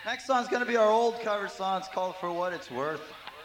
Next song's gonna be our old cover song. It's called For What It's Worth.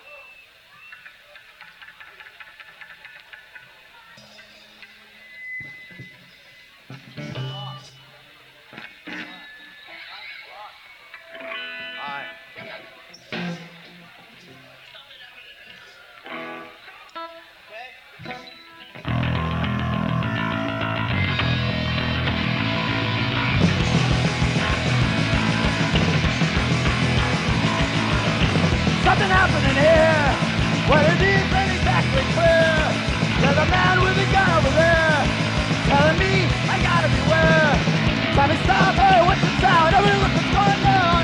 Something happening here. What it is ain't exactly clear. There's a man with a gun over there telling me I gotta beware. Trying to stop, hey, what's the sound? Everybody look what's going down.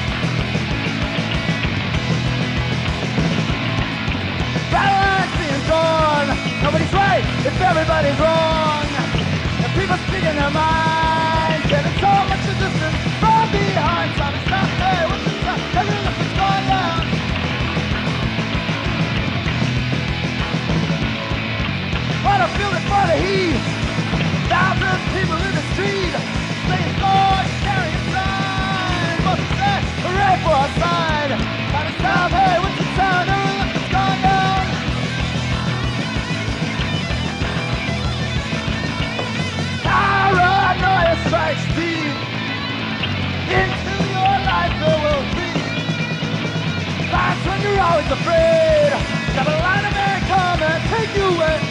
Battle axe being drawn. Nobody's right if everybody's wrong. And people speaking their minds, getting so much resistance from behind. Trying to stop, hey, what's the sound? Everybody look what's going down. But I feel it for the heat. Thousands of people in the street, playing swords, carrying signs. Must say, hooray for our side. Trying to stop, hey, what's the sound? Everyone look what's going down. Paranoia strikes deep. Into your life there will be times when you're always afraid. Got a line of men come and take you away.